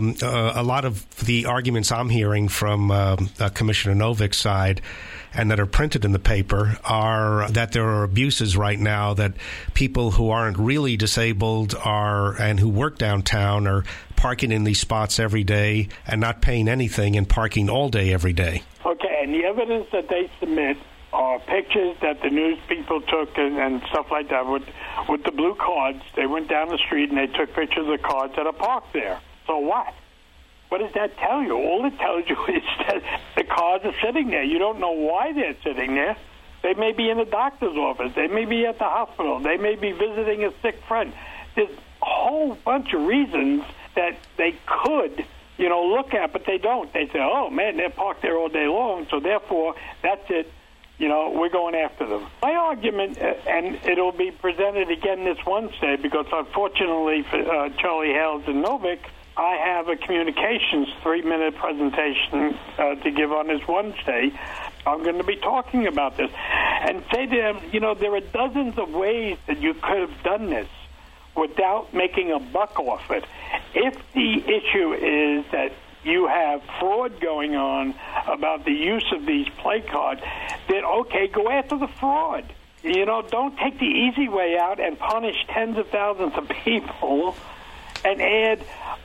A lot of the arguments I'm hearing from Commissioner Novick's side and that are printed in the paper are that there are abuses right now, that people who aren't really disabled and who work downtown are parking in these spots every day and not paying anything and parking all day every day. Okay, and the evidence that they submit are pictures that the news people took and stuff like that with the blue cards. They went down the street and they took pictures of cards that are parked there. So what? What does that tell you? All it tells you is that the cards are sitting there. You don't know why they're sitting there. They may be in the doctor's office. They may be at the hospital. They may be visiting a sick friend. There's a whole bunch of reasons that they could, look at, but they don't. They say, oh, man, they're parked there all day long, so therefore that's it. We're going after them. My argument, and it'll be presented again this Wednesday, because unfortunately for Charlie Hales and Novick, I have a communications 3-minute presentation to give on this Wednesday. I'm going to be talking about this and say to them, there are dozens of ways that you could have done this without making a buck off it. If the issue is that you have fraud going on about the use of these play cards, then okay, go after the fraud. Don't take the easy way out and punish tens of thousands of people and add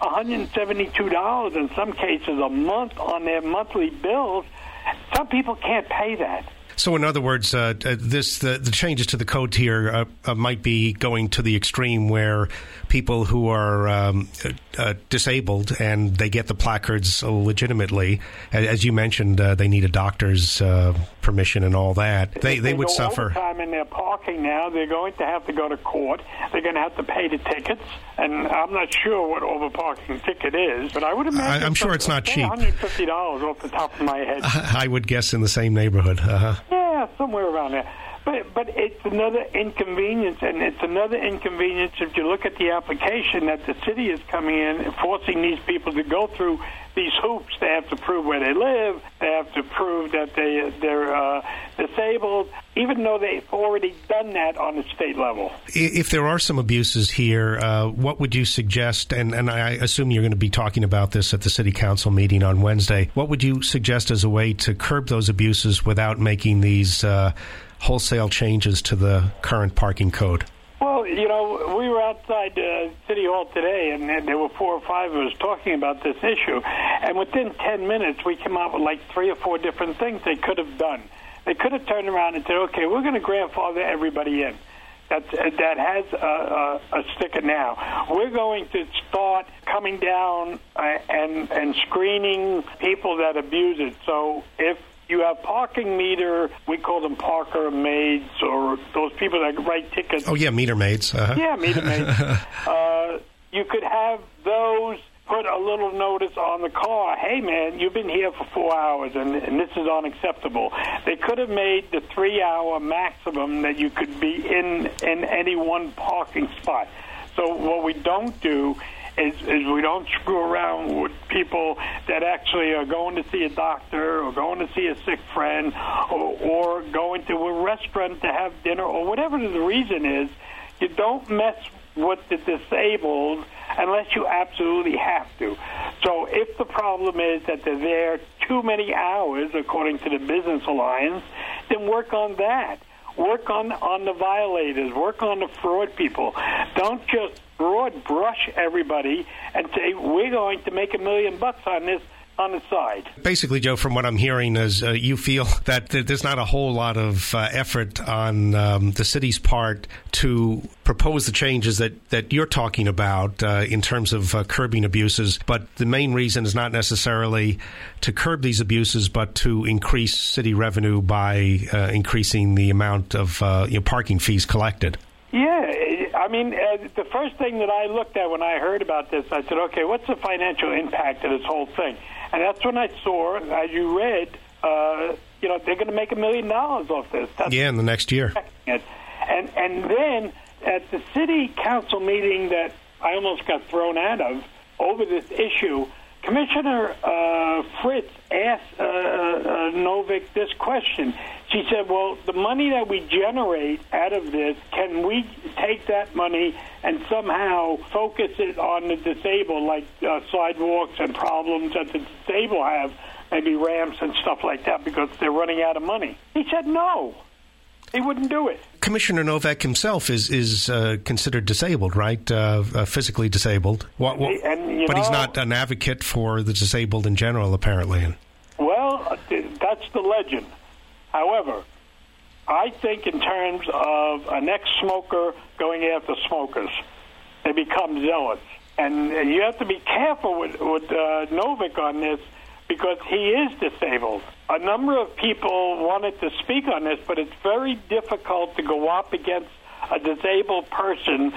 $172 in some cases a month on their monthly bills, some people can't pay that. So, in other words, the changes to the code here might be going to the extreme where people who are disabled and they get the placards legitimately, as you mentioned, they need a doctor's permission and all that. They would suffer. Overtime in their parking now. They're going to have to go to court. They're going to have to pay the tickets, and I'm not sure what overparking ticket is, but I would imagine I'm sure it's not cheap. $150 off the top of my head. I would guess in the same neighborhood. Yeah, somewhere around there. But it's another inconvenience, and it's another inconvenience if you look at the application that the city is coming in and forcing these people to go through these hoops. They have to prove where they live. They have to prove that they're disabled, even though they've already done that on the state level. If there are some abuses here, what would you suggest, and I assume you're going to be talking about this at the city council meeting on Wednesday, what would you suggest as a way to curb those abuses without making these wholesale changes to the current parking code? Well, we were outside City Hall today, and there were 4 or 5 of us talking about this issue. And within 10 minutes, we came up with like 3 or 4 different things they could have done. They could have turned around and said, okay, we're going to grandfather everybody in that has a sticker now. We're going to start coming down and screening people that abuse it. So if you have parking meter, we call them parker maids, or those people that write tickets. Oh, yeah, meter maids. Uh-huh. Yeah, meter maids. You could have those put a little notice on the car. Hey, man, you've been here for 4 hours, and this is unacceptable. They could have made the 3-hour maximum that you could be in any one parking spot. So what we don't do is we don't screw around with people that actually are going to see a doctor or going to see a sick friend or going to a restaurant to have dinner or whatever the reason is. You don't mess with the disabled unless you absolutely have to. So if the problem is that they're there too many hours, according to the Business Alliance, then work on that. Work on the violators. Work on the fraud people. Don't just broad brush everybody and say, we're going to make $1 million on this on the side. Basically, Joe, from what I'm hearing is you feel that there's not a whole lot of effort on the city's part to propose the changes that you're talking about in terms of curbing abuses. But the main reason is not necessarily to curb these abuses, but to increase city revenue by increasing the amount of parking fees collected. Yeah, I mean, the first thing that I looked at when I heard about this, I said, okay, what's the financial impact of this whole thing? And that's when I saw, as you read, they're going to make $1 million off this. That's in the next year. And then at the city council meeting that I almost got thrown out of over this issue, Commissioner Fritz asked Novick this question. She said, well, the money that we generate out of this, can we take that money and somehow focus it on the disabled, like sidewalks and problems that the disabled have, maybe ramps and stuff like that, because they're running out of money? He said no. He wouldn't do it. Commissioner Novick himself is considered disabled, right? Physically disabled. But he's not an advocate for the disabled in general, apparently. Well, that's the legend. However, I think in terms of an ex-smoker going after smokers, they become zealots. And you have to be careful with Novick on this, because he is disabled. A number of people wanted to speak on this, but it's very difficult to go up against a disabled person,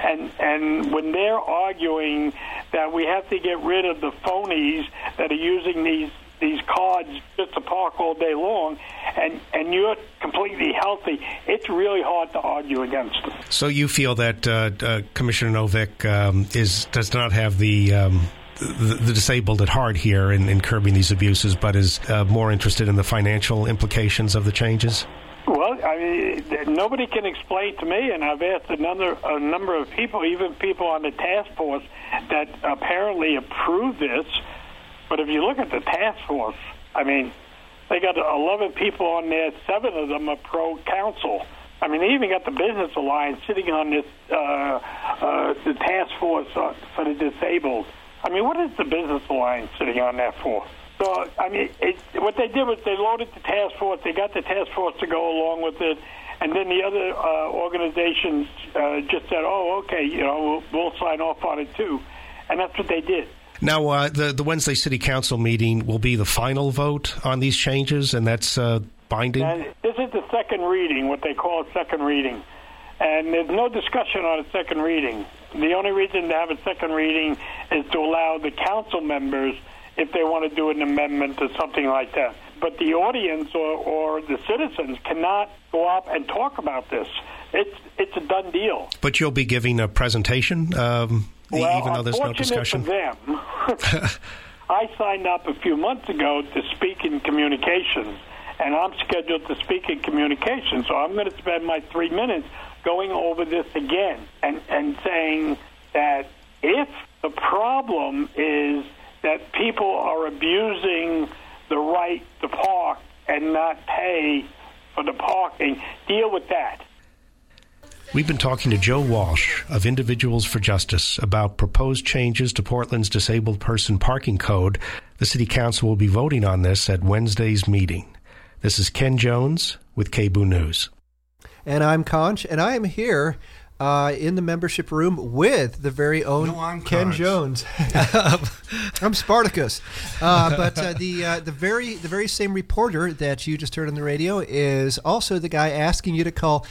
and when they're arguing that we have to get rid of the phonies that are using these cards just to park all day long, and you're completely healthy, it's really hard to argue against them. So you feel that Commissioner Novick does not have the disabled at heart here in curbing these abuses, but is more interested in the financial implications of the changes? Well, I mean, nobody can explain to me, and I've asked a number of people, even people on the task force, that apparently approve this. But if you look at the task force, I mean, they got 11 people on there, 7 of them are pro-council. I mean, they even got the Business Alliance sitting on this, the task force for the disabled. I mean, what is the Business Alliance sitting on that for? So, I mean, what they did was they loaded the task force, they got the task force to go along with it, and then the other organizations just said, oh, okay, we'll sign off on it too. And that's what they did. Now, the Wednesday City Council meeting will be the final vote on these changes, and that's binding? And this is the second reading, what they call a second reading. And there's no discussion on a second reading. The only reason to have a second reading is to allow the council members, if they want to do an amendment or something like that. But the audience or the citizens cannot go up and talk about this. It's a done deal. But you'll be giving a presentation, even though there's no discussion? For them, I signed up a few months ago to speak in communications, and I'm scheduled to speak in communications. So I'm going to spend my 3 minutes going over this again and saying that if the problem is that people are abusing the right to park and not pay for the parking, deal with that. We've been talking to Joe Walsh of Individuals for Justice about proposed changes to Portland's disabled person parking code. The City Council will be voting on this at Wednesday's meeting. This is Ken Jones with KBOO News. And I'm Conch, and I am here in the membership room with the very own Ken Jones. I'm Spartacus. But the very same reporter that you just heard on the radio is also the guy asking you to call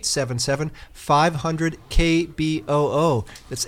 877-500-KBOO. That's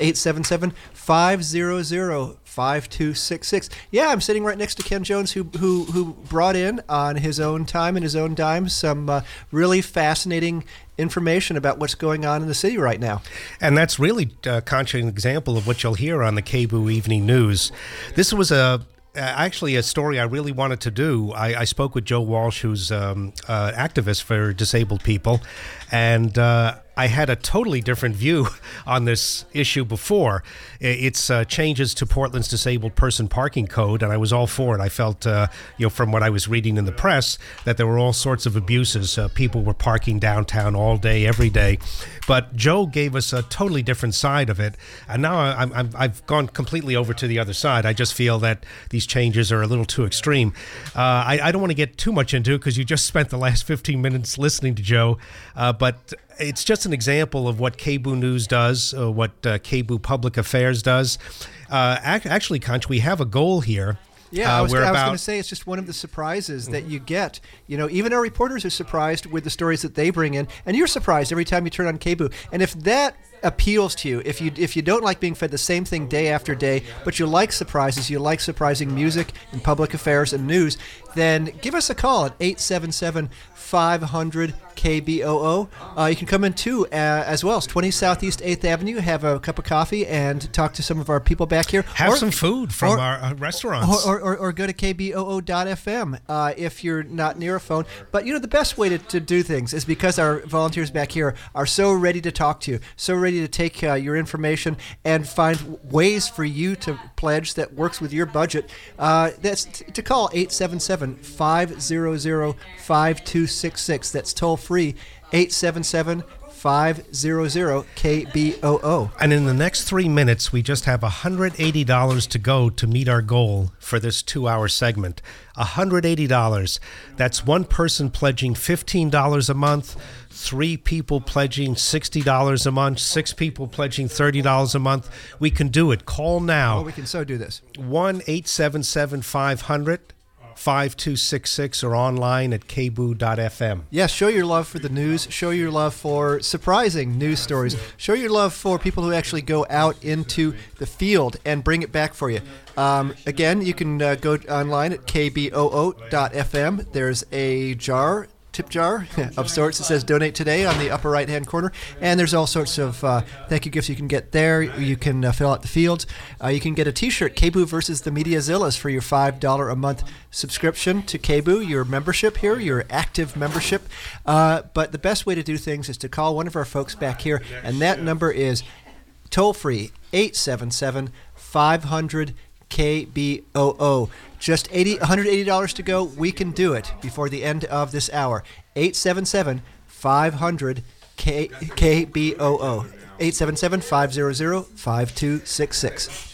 877-500-5266. Yeah, I'm sitting right next to Ken Jones, who brought in on his own time and his own dime some really fascinating information about what's going on in the city right now. And that's really, Concha, an example of what you'll hear on the KBOO Evening News. This was actually a story I really wanted to do. I spoke with Joe Walsh, who's an activist for disabled people, and I had a totally different view on this issue before. It's changes to Portland's disabled person parking code, and I was all for it. I felt, from what I was reading in the press, that there were all sorts of abuses. People were parking downtown all day, every day. But Joe gave us a totally different side of it, and now I've gone completely over to the other side. I just feel that these changes are a little too extreme. I don't want to get too much into it because you just spent the last 15 minutes listening to Joe, but it's just an example of what KBOO News does, what KBOO Public Affairs does. Actually, Conch, we have a goal here. Yeah, I was going to say it's just one of the surprises that you get. Even our reporters are surprised with the stories that they bring in, and you're surprised every time you turn on KBOO. And if that appeals to you, if you don't like being fed the same thing day after day, but you like surprises, you like surprising music and public affairs and news, then give us a call at 877-500-KBOO. You can come in too as well. It's 20 Southeast 8th Avenue. Have a cup of coffee and talk to some of our people back here. Have some food from our restaurants. Or go to KBOO.FM if you're not near a phone. But the best way to do things is because our volunteers back here are so ready to talk to you, so ready to take your information and find ways for you to pledge that works with your budget. That's to call 877-500-5266. That's toll free, 877-500-KBOO. And in the next 3 minutes, we just have $180 to go to meet our goal for this 2-hour segment. $180. That's one person pledging $15 a month, 3 people pledging $60 a month, 6 people pledging $30 a month. We can do it. Call now. Oh, we can so do this. 1-877-500-5266 or online at kboo.fm. Yes, show your love for the news. Show your love for surprising news stories. Show your love for people who actually go out into the field and bring it back for you. Again, you can go online at kboo.fm. There's a tip jar of sorts that says donate today on the upper right hand corner, and there's all sorts of thank you gifts you can get there. You can fill out the fields. You can get a t-shirt, KBOO versus the Mediazillas, for your $5 a month subscription to KBOO, your membership here, your active membership. But the best way to do things is to call one of our folks back here, and that number is toll free, 877-500-KBOO. Just $180 to go. We can do it before the end of this hour. 877 877-500-KBOO. 877-500-5266.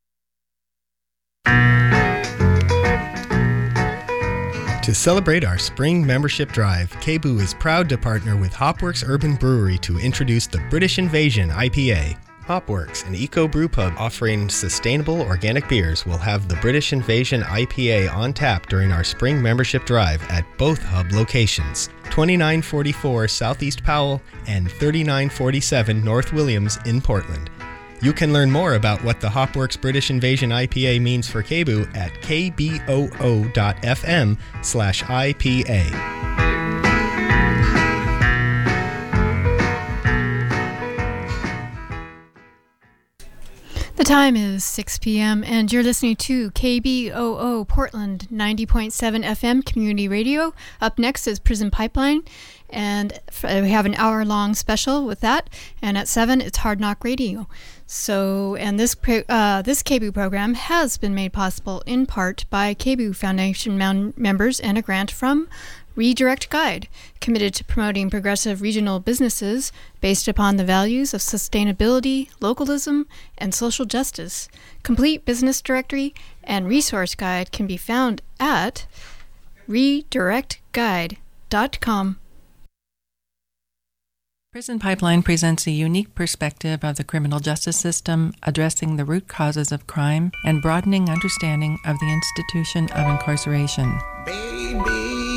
To celebrate our spring membership drive, KBOO is proud to partner with Hopworks Urban Brewery to introduce the British Invasion IPA. Hopworks, an eco-brew pub offering sustainable organic beers, will have the British Invasion IPA on tap during our spring membership drive at both hub locations, 2944 Southeast Powell and 3947 North Williams in Portland. You can learn more about what the Hopworks British Invasion IPA means for KBOO at kboo.fm/IPA. The time is 6 p.m. and you're listening to KBOO Portland 90.7 FM Community Radio. Up next is Prison Pipeline, and we have an hour-long special with that. And at 7, it's Hard Knock Radio. So, and this KBOO program has been made possible in part by KBOO Foundation members and a grant from Redirect Guide, committed to promoting progressive regional businesses based upon the values of sustainability, localism, and social justice. Complete business directory and resource guide can be found at redirectguide.com. Prison Pipeline presents a unique perspective of the criminal justice system, addressing the root causes of crime and broadening understanding of the institution of incarceration. Baby.